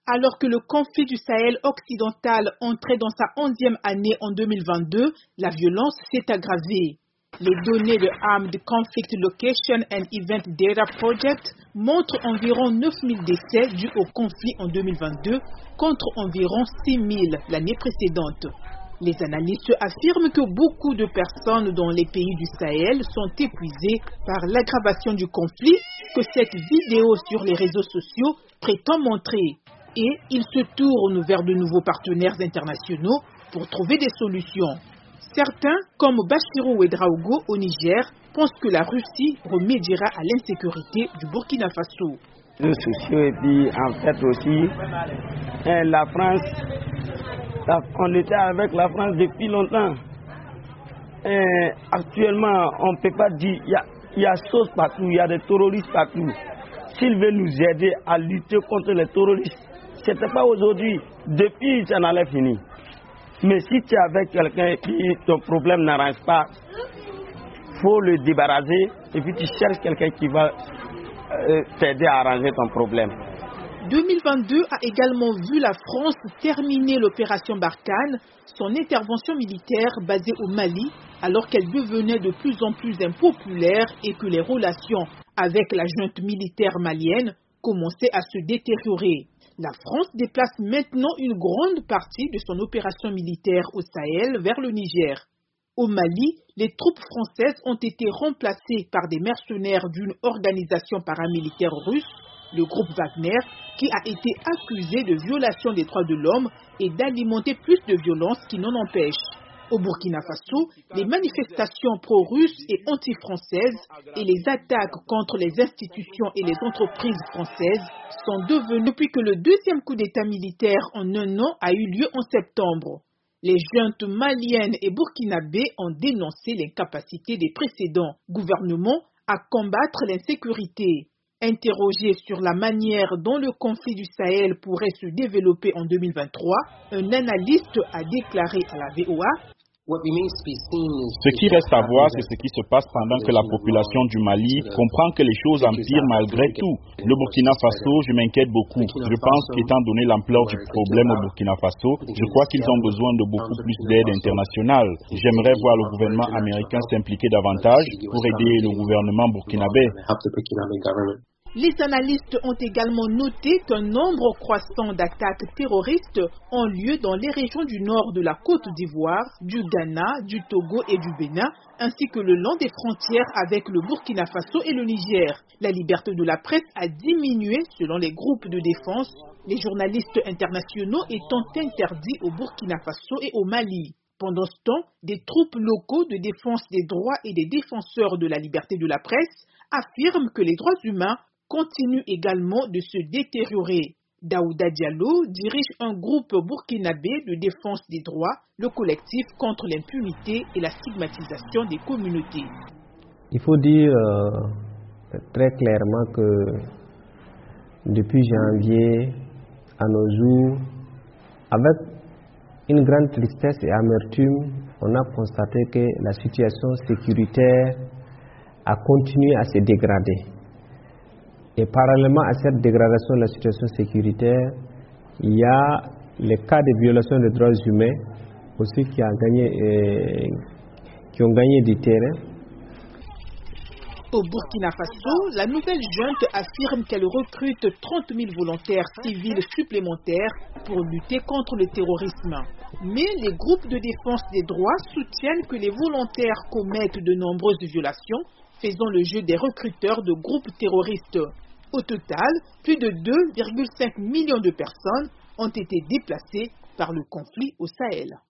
Alors que le conflit du Sahel occidental entrait dans sa 11e année en 2022, la violence s'est aggravée. Les données de Armed Conflict Location and Event Data Project montrent environ 9000 décès dus au conflit en 2022 contre environ 6000 l'année précédente. Les analystes affirment que beaucoup de personnes dans les pays du Sahel sont épuisées par l'aggravation du conflit que cette vidéo sur les réseaux sociaux prétend montrer. Et ils se tournent vers de nouveaux partenaires internationaux pour trouver des solutions. Certains, comme Bachirou Ouedraogo au Niger, pensent que la Russie remédiera à l'insécurité du Burkina Faso. Les sociaux et puis en fait aussi, la France, on était avec la France depuis longtemps. Actuellement, on ne peut pas dire, il y a sauce partout, il y a des terroristes partout. S'ils veulent nous aider à lutter contre les terroristes, ce n'était pas aujourd'hui, depuis ça n'allait finir. Mais si tu es avec quelqu'un et puis ton problème n'arrange pas, il faut le débarrasser et puis tu cherches quelqu'un qui va t'aider à arranger ton problème. 2022 a également vu la France terminer l'opération Barkhane, son intervention militaire basée au Mali, alors qu'elle devenait de plus en plus impopulaire et que les relations avec la junte militaire malienne commençaient à se détériorer. La France déplace maintenant une grande partie de son opération militaire au Sahel vers le Niger. Au Mali, les troupes françaises ont été remplacées par des mercenaires d'une organisation paramilitaire russe, le groupe Wagner, qui a été accusé de violation des droits de l'homme et d'alimenter plus de violence qui n'en empêche. Au Burkina Faso, les manifestations pro-russes et anti-françaises et les attaques contre les institutions et les entreprises françaises sont devenues depuis que le deuxième coup d'État militaire en un an a eu lieu en septembre. Les juntes maliennes et burkinabées ont dénoncé l'incapacité des précédents gouvernements à combattre l'insécurité. Interrogé sur la manière dont le conflit du Sahel pourrait se développer en 2023, un analyste a déclaré à la VOA: Ce qui reste à voir, c'est ce qui se passe pendant que la population du Mali comprend que les choses empirent malgré tout. Le Burkina Faso, je m'inquiète beaucoup. Je pense qu'étant donné l'ampleur du problème au Burkina Faso, je crois qu'ils ont besoin de beaucoup plus d'aide internationale. J'aimerais voir le gouvernement américain s'impliquer davantage pour aider le gouvernement burkinabé. Les analystes ont également noté qu'un nombre croissant d'attaques terroristes ont lieu dans les régions du nord de la Côte d'Ivoire, du Ghana, du Togo et du Bénin, ainsi que le long des frontières avec le Burkina Faso et le Niger. La liberté de la presse a diminué selon les groupes de défense, les journalistes internationaux étant interdits au Burkina Faso et au Mali. Pendant ce temps, des troupes locaux de défense des droits et des défenseurs de la liberté de la presse affirment que les droits humains continue également de se détériorer. Daouda Diallo dirige un groupe burkinabé de défense des droits, le collectif contre l'impunité et la stigmatisation des communautés. Il faut dire très clairement que depuis janvier à nos jours, avec une grande tristesse et amertume, on a constaté que la situation sécuritaire a continué à se dégrader. Et parallèlement à cette dégradation de la situation sécuritaire, il y a les cas de violation des droits humains aussi qui ont gagné du terrain. Au Burkina Faso, la nouvelle junte affirme qu'elle recrute 30 000 volontaires civils supplémentaires pour lutter contre le terrorisme. Mais les groupes de défense des droits soutiennent que les volontaires commettent de nombreuses violations, faisant le jeu des recruteurs de groupes terroristes. Au total, plus de 2,5 millions de personnes ont été déplacées par le conflit au Sahel.